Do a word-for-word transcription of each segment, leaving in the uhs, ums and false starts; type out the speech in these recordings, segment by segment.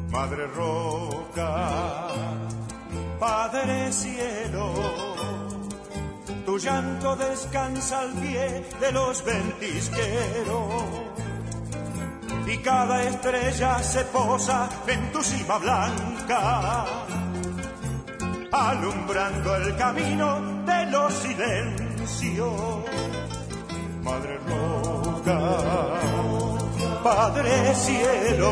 Madre roca, Padre cielo, tu llanto descansa al pie de los ventisqueros y cada estrella se posa en tu cima blanca, alumbrando el camino de los silencios. Madre roca, Padre cielo,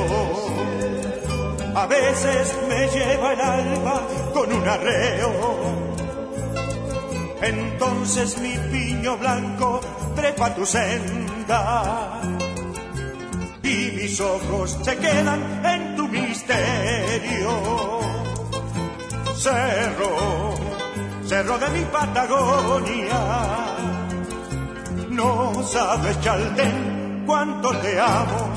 a veces me lleva el alma con un arreo. Entonces mi piño blanco trepa tu senda y mis ojos se quedan en tu misterio. Cerro, cerro de mi Patagonia, no sabes, Chaltén, cuánto te amo.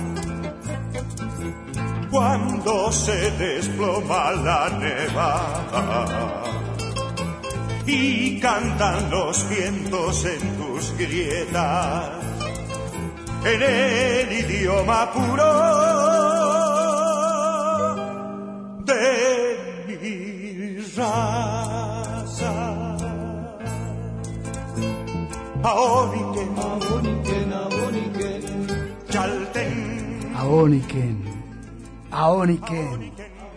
Cuando se desploma la nevada y cantan los vientos en tus grietas, en el idioma puro de mi raza. Aoniken, Aoniken, Aoniken, Chaltén, Aoniken, Aoniken.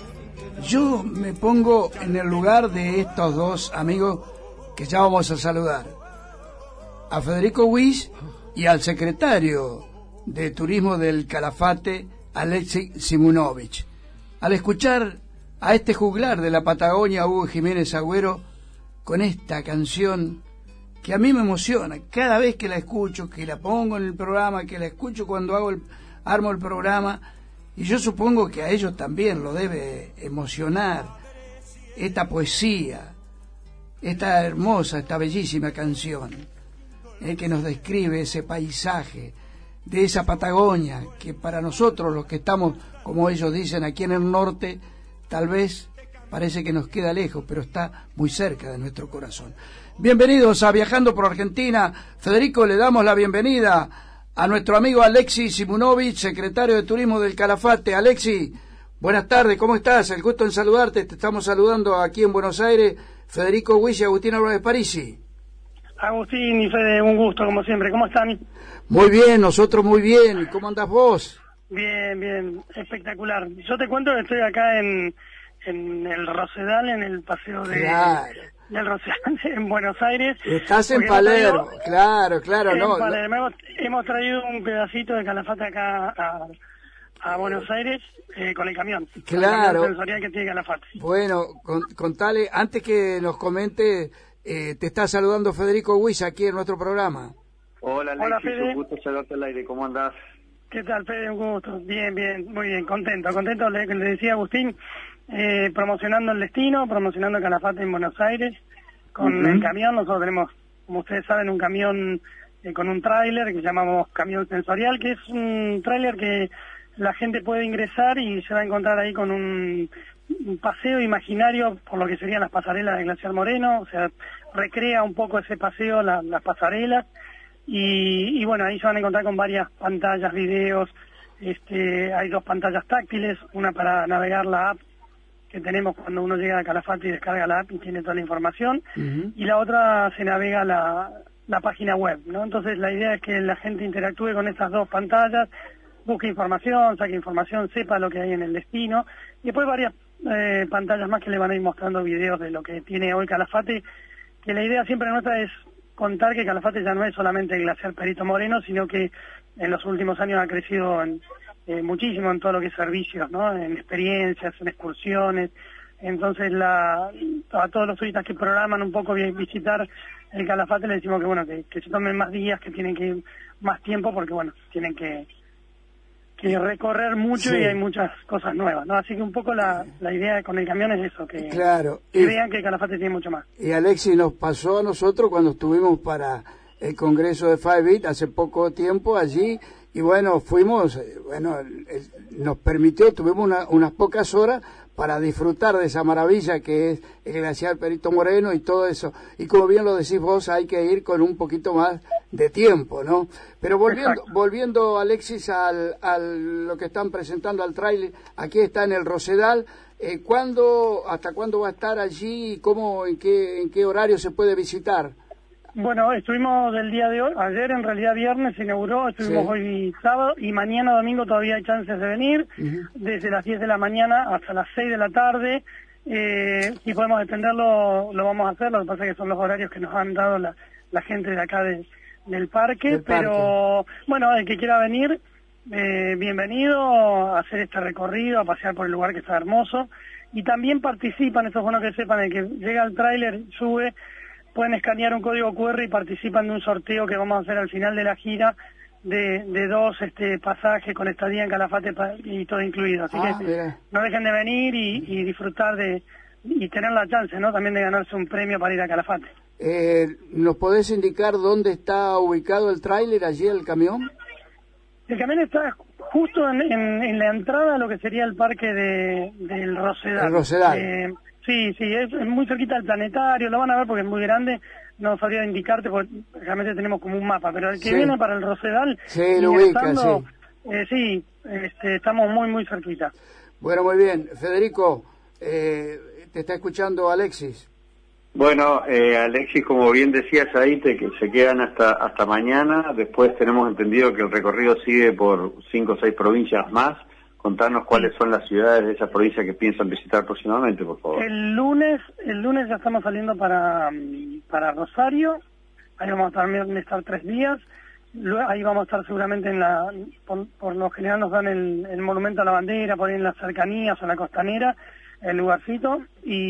Yo me pongo en el lugar de estos dos amigos que ya vamos a saludar, a Federico Wyss y al secretario de Turismo del Calafate, Alexis Simunovich. Al escuchar a este juglar de la Patagonia, Hugo Jiménez Agüero, con esta canción que a mí me emociona cada vez que la escucho, que la pongo en el programa, que la escucho cuando hago el, armo el programa, y yo supongo que a ellos también lo debe emocionar esta poesía, esta hermosa, esta bellísima canción, eh, que nos describe ese paisaje de esa Patagonia que para nosotros los que estamos, como ellos dicen, aquí en el norte, tal vez parece que nos queda lejos, pero está muy cerca de nuestro corazón. Bienvenidos a Viajando por Argentina. Federico, le damos la bienvenida a nuestro amigo Alexis Simunovich, secretario de Turismo del Calafate. Alexis, buenas tardes, ¿cómo estás? El gusto en saludarte. Te estamos saludando aquí en Buenos Aires, Federico Wyss y Agustín Álvarez Parisi. Agustín y Fede, un gusto como siempre. ¿Cómo están? Muy bien, nosotros muy bien. ¿Cómo andás vos? Bien, bien, espectacular. Yo te cuento que estoy acá en, en el Rosedal, en el paseo de... Claro. del Rosedal en Buenos Aires. Estás en Palermo, traigo, claro, claro, en no. Palermo. Hemos, hemos traído un pedacito de Calafate acá a, a Buenos Aires eh, con el camión. Claro. El sensorial que tiene Calafate. Bueno, con, contale, antes que nos comente, eh, te está saludando Federico Wyss aquí en nuestro programa. Hola, Alexis, Hola, Fede. Un gusto saludarte al aire, ¿cómo andás? ¿Qué tal, Fede? Un gusto. Bien, bien, muy bien, contento, contento, le, le decía Agustín, eh, promocionando el destino, promocionando Calafate en Buenos Aires, con uh-huh. el camión. Nosotros tenemos, como ustedes saben, un camión eh, con un tráiler que llamamos camión sensorial, que es un tráiler que la gente puede ingresar y se va a encontrar ahí con un, un paseo imaginario por lo que serían las pasarelas de Glaciar Moreno, o sea, recrea un poco ese paseo, la, las pasarelas. Y, y bueno, ahí se van a encontrar con varias pantallas, videos, este, hay dos pantallas táctiles, una para navegar la app que tenemos cuando uno llega a Calafate y descarga la app y tiene toda la información, uh-huh. y la otra se navega la, la página web, ¿no? Entonces la idea es que la gente interactúe con estas dos pantallas, busque información, saque información, sepa lo que hay en el destino, y después varias eh, pantallas más que le van a ir mostrando videos de lo que tiene hoy Calafate, que la idea siempre nuestra es contar que Calafate ya no es solamente el glaciar Perito Moreno, sino que en los últimos años ha crecido en, eh, muchísimo en todo lo que es servicios, ¿no? En experiencias, en excursiones. Entonces, la, a todos los turistas que programan un poco visitar el Calafate le decimos que, bueno, que, que se tomen más días, que tienen que ir más tiempo, porque, bueno, tienen que, que recorrer mucho, sí. Y hay muchas cosas nuevas, ¿no? Así que un poco la, la idea con el camión es eso, que, claro. que y, vean que Calafate tiene mucho más. Y Alexis, nos pasó a nosotros cuando estuvimos para el congreso de Five Beat hace poco tiempo allí, y bueno, fuimos, bueno, nos permitió, tuvimos una, unas pocas horas para disfrutar de esa maravilla que es el glaciar Perito Moreno y todo eso. Y como bien lo decís vos, hay que ir con un poquito más de tiempo, ¿no? Pero volviendo, Exacto. volviendo Alexis, al, al lo que están presentando al tráiler, aquí está en el Rosedal. Eh, ¿cuándo, hasta cuándo va a estar allí? ¿Cómo, en qué, en qué horario se puede visitar? Bueno, estuvimos el día de hoy, ayer en realidad viernes se inauguró, estuvimos sí. hoy sábado y mañana domingo todavía hay chances de venir, uh-huh. desde las diez de la mañana hasta las seis de la tarde. Eh, si podemos extenderlo, lo vamos a hacer, lo que pasa es que son los horarios que nos han dado la, la gente de acá de, del parque, del pero parque. Bueno, el que quiera venir, eh, bienvenido a hacer este recorrido, a pasear por el lugar que está hermoso, y también participan, eso es bueno que sepan, el que llega al tráiler, sube, pueden escanear un código cu erre y participan de un sorteo que vamos a hacer al final de la gira de, de dos este pasajes con estadía en Calafate y todo incluido. Así ah, que mira. no dejen de venir y, y disfrutar de y tener la chance, ¿no? También de ganarse un premio para ir a Calafate. Eh, ¿Nos podés indicar dónde está ubicado el tráiler, allí el camión? El camión está justo en, en, en la entrada a lo que sería el parque de, del Rosedal. El Rosedal. Eh, Sí, sí, es, es muy cerquita del planetario, lo van a ver porque es muy grande, no sabría indicarte porque realmente tenemos como un mapa, pero el que sí. viene para el Rosedal, sí, lo ubica, sí. Eh, sí, este, estamos muy, muy cerquita. Bueno, muy bien. Federico, eh, te está escuchando Alexis. Bueno, eh, Alexis, como bien decías ahí, te, que se quedan hasta hasta mañana, después tenemos entendido que el recorrido sigue por cinco o seis provincias más. Contarnos cuáles son las ciudades de esa provincia que piensan visitar próximamente, por favor. El lunes, el lunes ya estamos saliendo para, para Rosario, ahí vamos a también estar tres días, luego, ahí vamos a estar seguramente en la, por, por lo general nos dan el, el monumento a la bandera, por ahí en las cercanías o la costanera, el lugarcito,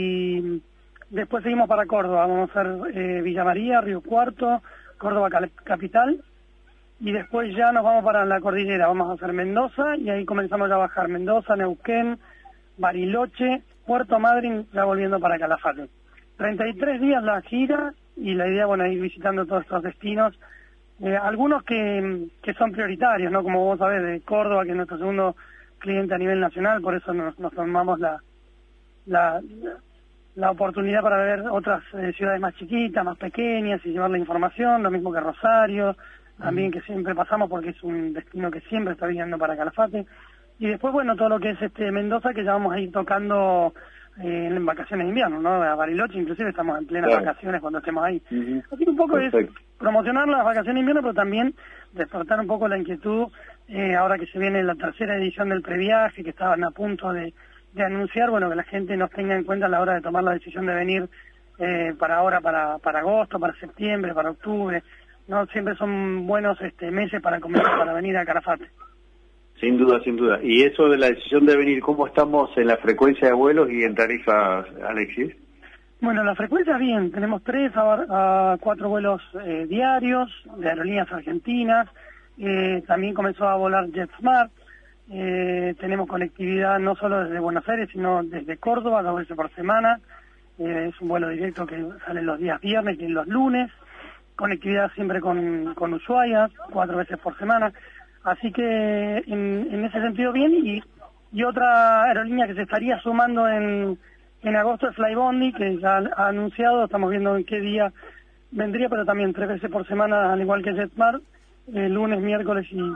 y después seguimos para Córdoba, vamos a hacer eh, Villa María, Río Cuarto, Córdoba capital, y después ya nos vamos para la cordillera, vamos a hacer Mendoza y ahí comenzamos ya a bajar Mendoza, Neuquén, Bariloche, Puerto Madryn, ya volviendo para Calafate. treinta y tres días la gira y la idea, bueno, ir visitando todos estos destinos, eh, algunos que, que son prioritarios, ¿no? Como vos sabés, de Córdoba, que es nuestro segundo cliente a nivel nacional, por eso nos, nos tomamos la, la, la oportunidad para ver otras eh, ciudades más chiquitas, más pequeñas y llevar la información, lo mismo que Rosario, también que siempre pasamos porque es un destino que siempre está viniendo para Calafate. Y después, bueno, todo lo que es este Mendoza, que ya vamos a ir tocando eh, en vacaciones de invierno, ¿no? A Bariloche, inclusive estamos en plenas claro. vacaciones cuando estemos ahí. Uh-huh. Así que un poco Perfecto. es promocionar las vacaciones de invierno, pero también despertar un poco la inquietud, eh, ahora que se viene la tercera edición del previaje, que estaban a punto de, de anunciar, bueno, que la gente nos tenga en cuenta a la hora de tomar la decisión de venir eh, para ahora, para, para agosto, para septiembre, para octubre. No, siempre son buenos este meses para comenzar, para venir a Calafate. Sin duda, sin duda. Y eso de la decisión de venir, ¿cómo estamos en la frecuencia de vuelos y en tarifas, Alexis? Bueno, la frecuencia bien, tenemos tres a, a cuatro vuelos eh, diarios de aerolíneas argentinas, eh, también comenzó a volar JetSmart, eh, tenemos conectividad no solo desde Buenos Aires, sino desde Córdoba, dos veces por semana, eh, es un vuelo directo que sale los días viernes y los lunes, conectividad siempre con, con Ushuaia, cuatro veces por semana, así que en, en ese sentido bien, y, y otra aerolínea que se estaría sumando en, en agosto es Flybondi, que ya ha anunciado, estamos viendo en qué día vendría, pero también tres veces por semana, al igual que JetSmart, eh, lunes, miércoles y,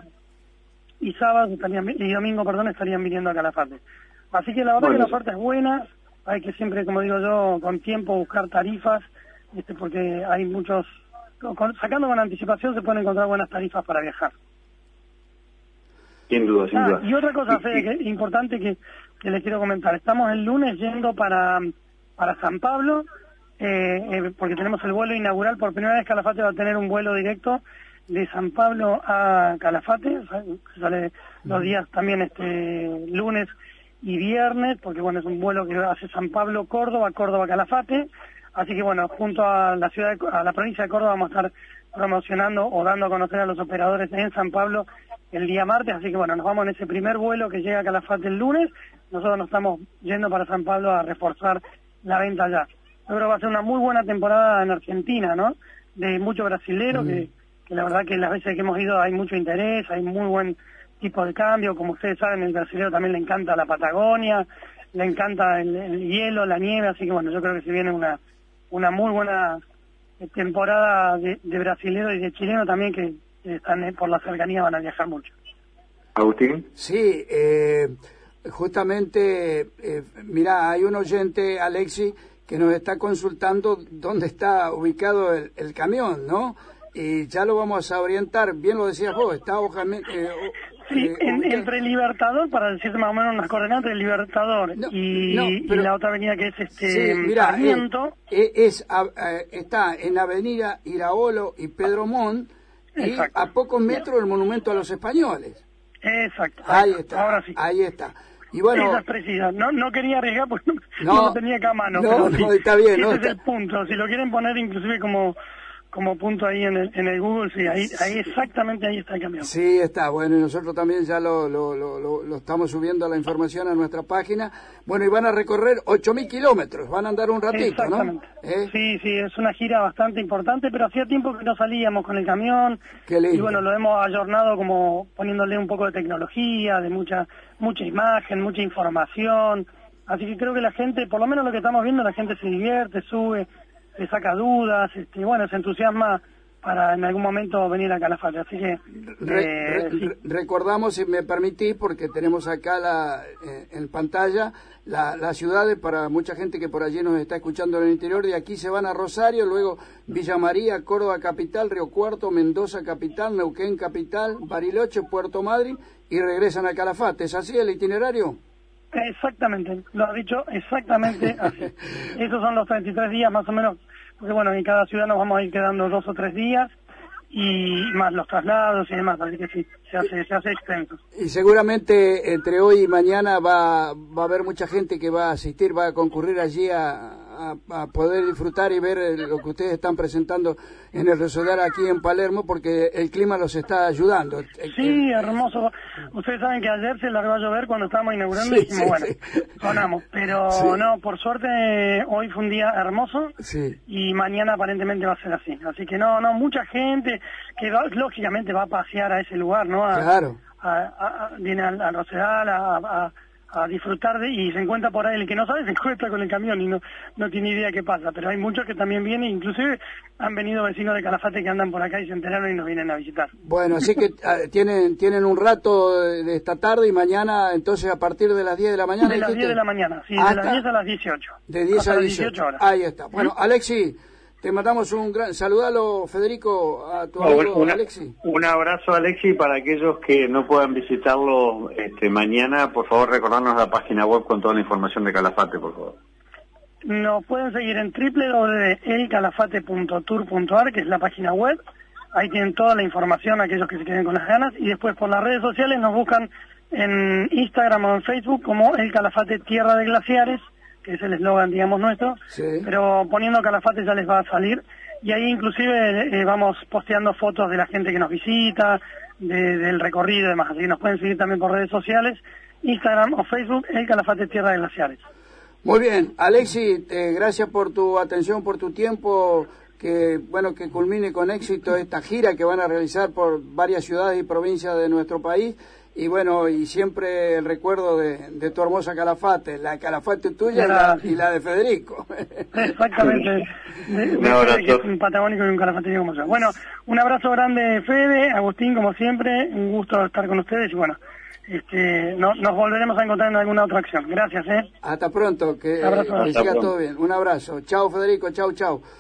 y sábado, estarían, y domingo, perdón, estarían viniendo a Calafate. Así que la verdad bueno. que la oferta es buena, hay que siempre, como digo yo, con tiempo buscar tarifas, este porque hay muchos... Con, sacando con anticipación se pueden encontrar buenas tarifas para viajar. Sin duda, sin ah, duda. Y otra cosa, Fede, que es importante que, que les quiero comentar. Estamos el lunes yendo para, para San Pablo, eh, eh, porque tenemos el vuelo inaugural. Por primera vez Calafate va a tener un vuelo directo de San Pablo a Calafate. O sea, sale los días también este lunes y viernes, porque bueno, es un vuelo que hace San Pablo, Córdoba, Córdoba, Calafate. Así que bueno, junto a la ciudad, de, a la provincia de Córdoba vamos a estar promocionando o dando a conocer a los operadores en San Pablo el día martes, así que bueno, nos vamos en ese primer vuelo que llega a Calafate el lunes, nosotros nos estamos yendo para San Pablo a reforzar la venta allá. Yo creo que va a ser una muy buena temporada en Argentina, ¿no? de muchos brasileros, mm. que, que la verdad que las veces que hemos ido hay mucho interés, hay muy buen tipo de cambio. Como ustedes saben, el brasilero también le encanta la Patagonia, le encanta el, el hielo, la nieve, así que bueno, yo creo que se viene una, una muy buena temporada de, de brasileros y de chilenos también que están eh, por la cercanía, van a viajar mucho. Agustín. Sí, eh, justamente, eh, mira, hay un oyente, Alexi, que nos está consultando dónde está ubicado el, el camión, ¿no? Y ya lo vamos a orientar, bien lo decías vos, está ojamente... Eh, sí, eh, en, entre Libertador, para decirte más o menos unas coordenadas, entre Libertador no, y, no, pero, y la otra avenida que es este sí, mira, Sarmiento. Eh, es, eh, está en Avenida Iraolo y Pedro Montt, y a pocos metros del Monumento a los Españoles. Exacto. Ahí está, ahora sí. Ahí está. Y bueno, esa es precisa. No, no quería arriesgar porque no, no, no lo tenía acá a mano. No, pero no, sí, está bien. ese no, es está... el punto. Si lo quieren poner inclusive como como punto ahí en el, en el Google, sí, ahí, ahí exactamente ahí está el camión. Sí, está. Bueno, y nosotros también ya lo, lo, lo, lo, lo estamos subiendo la información a nuestra página. Bueno, y van a recorrer ocho mil kilómetros, van a andar un ratito, exactamente. ¿no? ¿Eh? Sí, sí, es una gira bastante importante, pero hacía tiempo que no salíamos con el camión. Qué lindo. Y bueno, lo hemos ayornado como poniéndole un poco de tecnología, de mucha mucha imagen, mucha información. Así que creo que la gente, por lo menos lo que estamos viendo, la gente se divierte, sube, se saca dudas, este, bueno, se entusiasma para en algún momento venir a Calafate, así que... Re, eh, re, sí. Recordamos, si me permitís, porque tenemos acá la, eh, en pantalla la, las ciudades para mucha gente que por allí nos está escuchando en el interior. De aquí se van a Rosario, luego Villa María, Córdoba Capital, Río Cuarto, Mendoza Capital, Neuquén Capital, Bariloche, Puerto Madryn y regresan a Calafate. ¿Es así el itinerario? Exactamente, lo has dicho exactamente así. Esos son los treinta y tres días más o menos, porque bueno, en cada ciudad nos vamos a ir quedando dos o tres días y más los traslados y demás, así que sí, se hace, se hace extenso. Y seguramente entre hoy y mañana va, va a haber mucha gente que va a asistir, va a concurrir allí a, a, a poder disfrutar y ver lo que ustedes están presentando en el Resolar aquí en Palermo, porque el clima los está ayudando. Sí, hermoso. Ustedes saben que ayer se largó a llover cuando estábamos inaugurando sí, y dijimos, sí, bueno, sí. sonamos, pero sí. no, por suerte hoy fue un día hermoso sí. y mañana aparentemente va a ser así. Así que no, no, mucha gente que va, lógicamente va a pasear a ese lugar, ¿no? A, claro. A, a, a, viene al, al Rosedal a, a, a disfrutar de, y se encuentra por ahí, el que no sabe se encuentra con el camión y no no tiene idea qué pasa, pero hay muchos que también vienen, inclusive han venido vecinos de Calafate que andan por acá y se enteraron y nos vienen a visitar. Bueno, así que uh, tienen tienen un rato de esta tarde y mañana, entonces a partir de las diez de la mañana. De las diez de la mañana, sí, de las diez a las dieciocho. De diez a dieciocho horas. Ahí está. Bueno, ¿Mm? Alexi, te mandamos un gran... Saludalo, Federico, a tu amigo una, Alexi. Un abrazo, Alexi, para aquellos que no puedan visitarlo este, mañana, por favor, recordarnos la página web con toda la información de Calafate, por favor. Nos pueden seguir en doble u doble u doble u punto el calafate punto tour punto a r, que es la página web. Ahí tienen toda la información, aquellos que se queden con las ganas. Y después por las redes sociales nos buscan en Instagram o en Facebook como El Calafate Tierra de Glaciares, que es el eslogan, digamos, nuestro, sí. Pero poniendo Calafate ya les va a salir, y ahí inclusive eh, vamos posteando fotos de la gente que nos visita, de, del recorrido y demás, así que nos pueden seguir también por redes sociales, Instagram o Facebook, El Calafate Tierra de Glaciares. Muy bien, Alexi, eh, gracias por tu atención, por tu tiempo, que bueno, que culmine con éxito esta gira que van a realizar por varias ciudades y provincias de nuestro país. Y bueno, y siempre el recuerdo de, de tu hermosa Calafate, la Calafate tuya y la, y la de Federico. Exactamente, de, de Fede, que es un patagónico y un calafateño como yo. Bueno, un abrazo grande, Fede, Agustín, como siempre, un gusto estar con ustedes y bueno, este, no, nos volveremos a encontrar en alguna otra acción. Gracias, ¿eh? Hasta pronto, que, abrazo, que siga todo bien. Un abrazo. Chao, Federico, chao, chao.